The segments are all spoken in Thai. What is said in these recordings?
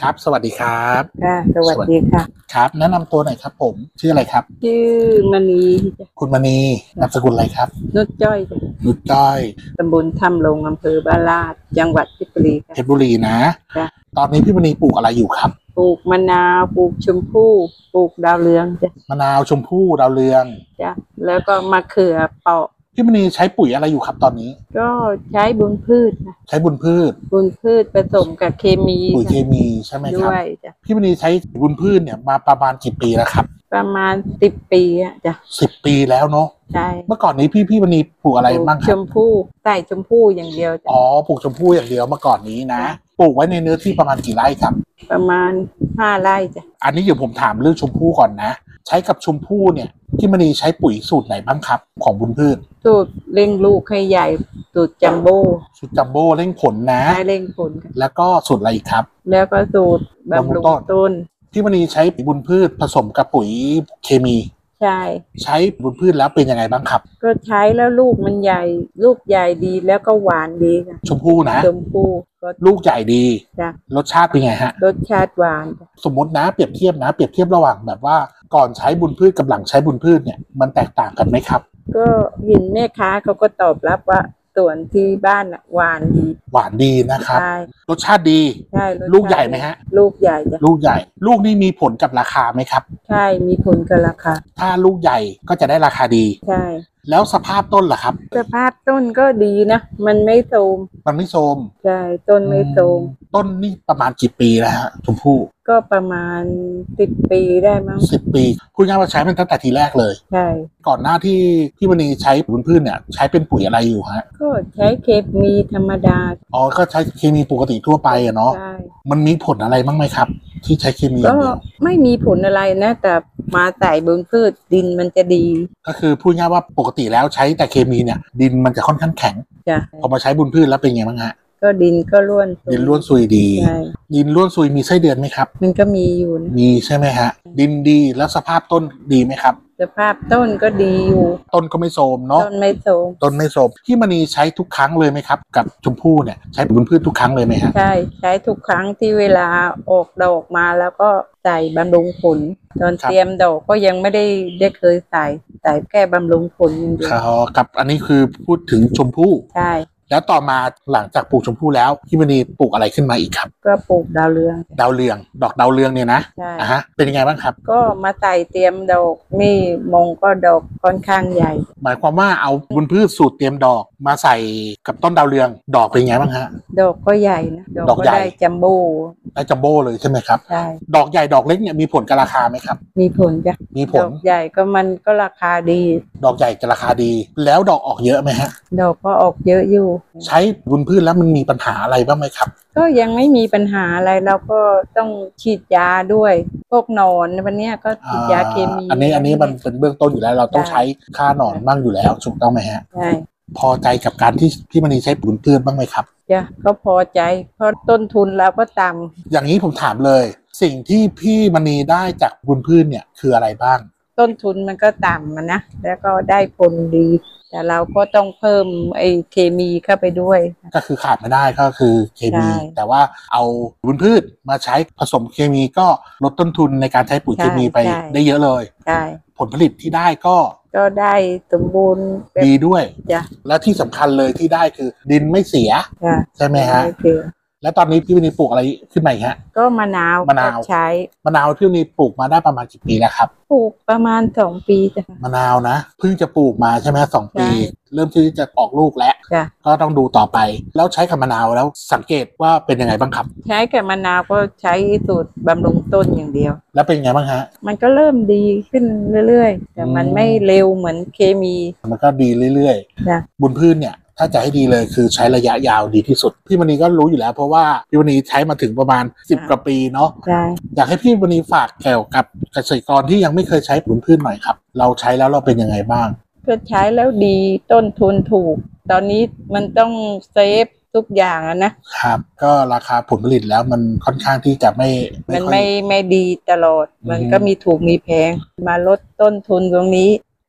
ครับสวัสดีครับค่ะสวัสดีค่ะครับแนะนำตัวหน่อยครับผมชื่ออะไรครับชื่อมณีจ้ะคุณมณีนามสกุลอะไรครับนุชจ้อยจ้ะนุชจ้อยตำบลถ้ำลงอำเภอบ้านลาดจังหวัดเพชรบุรีค่ะเพชรบุรีนะจ้ะตอนนี้พี่มณีปลูกอะไรอยู่ครับปลูกมะนาวปลูกชมพู่ปลูกดาวเรืองจ้ะมะนาวชมพู่ดาวเรืองจ้ะแล้วก็มะเขือเปาะพี่มณีใช้ปุ๋ยอะไรอยู่ครับตอนนี้ก็ใช้บุญพืชนะใช้บุญพืชบุญพืชผสมกับเคมีปุ๋ยเคมีใช่ไหมคด้รับวยจ้ะพี่มณีใช้บุญพืชเนี่ยมาประมาณกี่ปีแล้วครับประมาณ10 ปีอะจ้ะ 10 ปีแล้วเนาะใช่เมื่อก่อนนี้พี่มณีปลูกอะไรบ้างคชรับมพู่ใส่ชมพู่อย่างเดียวจ้ะอ๋อปลูกชมพู่อย่างเดียวเมื่อก่อนนี้นะปลูกไว้ในเนื้อที่ประมาณกี่ไร่ครับประมาณ5 ไร่จ้ะอันนี้เดี๋ยวผมถามเรื่องชมพู่ก่อนนะใช้กับชมพู่เนี่ยพี่มณีใช้ปุ๋ยสูตรไหนบ้างครับของบุญพืชสูตรเร่งลูกให้ใหญ่สูตรจัมโบ้สูตรจัมโบ้เร่งผลนะให้เร่งผลค่ะแล้วก็สูตรอะไรอีกครับแล้วก็สูตรบำรุงต้นพี่มณีใช้บุญพืชผสมกับปุ๋ยเคมีใช่ใช้บุญพืชแล้วเป็นยังไงบ้างครับก็ใช้แล้วลูกมันใหญ่ลูกใหญ่ดีแล้วก็หวานดีค่ะชมพู่นะชมพู่ก็ลูกใหญ่ดีจ้ะรสชาติเป็นไงฮะรสชาติหวานจ้ะสมมตินะเปรียบเทียบระหว่างแบบว่าก่อนใช้บุญพืชกับหลังใช้บุญพืชเนี่ยมันแตกต่างกันไหมครับก็เห็นแม่ค้าเขาก็ตอบรับว่าส่วนที่บ้านหวานดีหวานดีนะครับใช่รสชาติดีใช่ลูกใหญ่ไหมฮะลูกใหญ่จ้ะลูกใหญ่ลูกนี่มีผลกับราคาไหมครับใช่มีผลกับราคาถ้าลูกใหญ่ก็จะได้ราคาดีใช่แล้วสภาพต้นล่ะครับสภาพต้นก็ดีนะมันไม่โทรมมันไม่โทรมใช่ต้นไม่โทรมต้นนี่ประมาณกี่ปีแล้วฮะชมพู่ก็ประมาณ10 ปีได้มั้ง 10 ปีพูดง่ายว่าใช้มันตั้งแต่ทีแรกเลยใช่ก่อนหน้าที่พี่มณีใช้บุญพืชเนี่ยใช้เป็นปุ๋ยอะไรอยู่ฮะก็ใช้เคมีธรรมดาอ๋อก็ใช้เคมีปกติทั่วไปอะเนาะใช่มันมีผลอะไรบ้างไหมครับที่ใช้เคมีอก็ย่างเดียวไม่มีผลอะไรนะแต่มาใส่บนพืชดินมันจะดีก็คือพูดง่ายว่าปกติแล้วใช้แต่เคมีเนี่ยดินมันจะค่อนข้างแข็งจ้ะพอมาใช้บุญพืชแล้วเป็นไงบ้างฮะก็ดินก็ร่วนดินร่วนซุยดีใช่ดินร่วนซุยมีไส้เดือนไหมครับมันก็มีอยู่นะมีใช่ไหมฮะดินดีแล้วสภาพต้นดีไหมครับสภาพต้นก็ดีอยู่ต้นก็ไม่โทรมเนาะต้นไม่โทรมต้นไม่โทรมพี่มณีใช้ทุกครั้งเลยไหมครับกับชมพู่เนี่ยใช้บุญพืชทุกครั้งเลยไหมฮะใช่ใช้ทุกครั้งที่เวลาออกดอกมาแล้วก็ใส่บำรุงผลตอนเตรียมดอกก็ยังไม่ได้เคยใส่แค่บำรุงผลอย่างเดียวกับอันนี้คือพูดถึงชมพู่ใช่แล้วต่อมาหลังจากปลูกชมพู่แล้วพี่มณีปลูกอะไรขึ้นมาอีกครับก็ปลูกดาวเรืองดาวเรืองดอกดาวเรืองเนี่ยนะใช่ฮะเป็นยังไงบ้างครับก็มาใส่เตรียมดอกนี่มงก็ดอกค่อนข้างใหญ่หมายความว่าเอาบุญพืชสูตรเตรียมดอกมาใส่กับต้นดาวเรืองดอกเป็นยังไงบ้างฮะดอกก็ใหญ่นะดอกใหญ่ได้จัมโบ้ได้จัมโบ้เลยใช่ไหมครับใช่ดอกใหญ่ดอกเล็กเนี่ยมีผลกับราคาไหมครับมีผลจ้ะมีผลดอกใหญ่ก็มันก็ราคาดีดอกใหญ่จะราคาดีแล้วดอกออกเยอะไหมฮะดอกก็ออกเยอะอยู่ใช้บุญพืชแล้วมันมีปัญหาอะไรบ้างไหมครับก็ยังไม่มีปัญหาอะไรเราก็ต้องฉีดยาด้วยพวกหนอนวันนี้ก็ฉีดยาเคมีอันนี้มันเป็นเบื้องต้นอยู่แล้วเราต้องใช้ฆ่าหนอนบ้างอยู่แล้วถูกต้องไหมฮะใช่พอใจกับการที่พี่มณีใช้บุญพืชบ้างไหมครับจ้ะก็พอใจเพราะต้นทุนเราก็ต่ำอย่างนี้ผมถามเลยสิ่งที่พี่มณีได้จากบุญพืชเนี่ยคืออะไรบ้างต้นทุนมันก็ต่ำนะแล้วก็ได้ผลดีแต่เราก็ต้องเพิ่มไอ้เคมีเข้าไปด้วยก็คือขาดไม่ได้ก็คือเคมีแต่ว่าเอาบุญพืชมาใช้ผสมเคมีก็ลดต้นทุนในการใช้ปุ๋ยเคมีไปได้เยอะเลยใช่ผลผลิตที่ได้ก็ได้สมบูรณ์ดีด้วยจ้ะและที่สำคัญเลยที่ได้คือดินไม่เสียใช่ไหมฮะแล้วตอนนี้พี่วินีปลูกอะไรขึ้นมาอีกฮะก็มะนาวใช้มะนาวพี่วินีปลูกมาได้ประมาณกี่ปีแล้วครับปลูกประมาณ2 ปีจ้ะมะนาวนะเพิ่งจะปลูกมาใช่ไหม2 ปีเริ่มที่จะออกลูกแล้วก็ต้องดูต่อไปแล้วใช้กับมะนาวแล้วสังเกตว่าเป็นยังไงบ้างครับใช้กับมะนาวก็ใช้สูตรบำรุงต้นอย่างเดียวแล้วเป็นยังไงบ้างฮะมันก็เริ่มดีขึ้นเรื่อยๆแต่มันไม่เร็วเหมือนเคมีมันก็ดีเรื่อยๆบุญพืชเนี่ยถ้าจะให้ดีเลยคือใช้ระยะยาวดีที่สุดพี่มณีก็รู้อยู่แล้วเพราะว่าพี่มณีใช้มาถึงประมาณ10 กว่าปีเนาะอยากให้พี่มณีฝากเกี่ยวกับเกษตรกรที่ยังไม่เคยใช้บุญพืชหน่อยครับเราใช้แล้วเราเป็นยังไงบ้างก็ใช้แล้วดีต้นทุนถูกตอนนี้มันต้องเซฟทุกอย่างนะครับก็ราคาผลผลิตแล้วมันค่อนข้างที่จะไม่ดีตลอดมันก็มีถูกมีแพงมาลดต้นทุนตรงนี้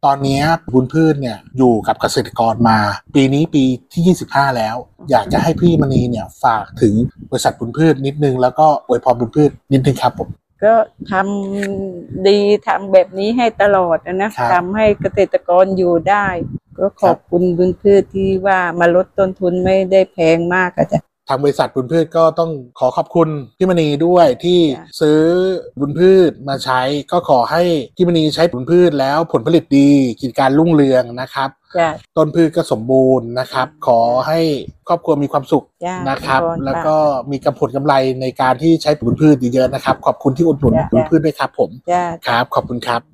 ตอนนี้บุญพืชเนี่ยอยู่กับเกษตรกรมาปีนี้ปีที่25แล้วอยากจะให้พี่มณีเนี่ยฝากถึงบริษัทบุญพืชนิดนึงแล้วก็อวยพรบุญพืชนิดนึงครับผมก็ทำดีทำแบบนี้ให้ตลอดนะทำให้เกษตรกรอยู่ได้ก็ขอบคุณบุญพืชที่ว่ามาลดต้นทุนไม่ได้แพงมากอะจ้ะทางบริษัทบุญพืชก็ต้องขอขอบคุณพี่มณีด้วยที่ซื้อบุญพืชมาใช้ก็ขอให้พี่มณีใช้บุญพืชแล้วผลผลิตดีกิจการรุ่งเรืองนะครับต้นพืชก็สมบูรณ์นะครับขอให้ครอบครัวมีความสุขนะครับแล้วก็มีผลกำไรในการที่ใช้บุญพืชเยอะๆนะครับขอบคุณที่อุดหนุนบุญพืชด้วยครับผมครับขอบคุณครับ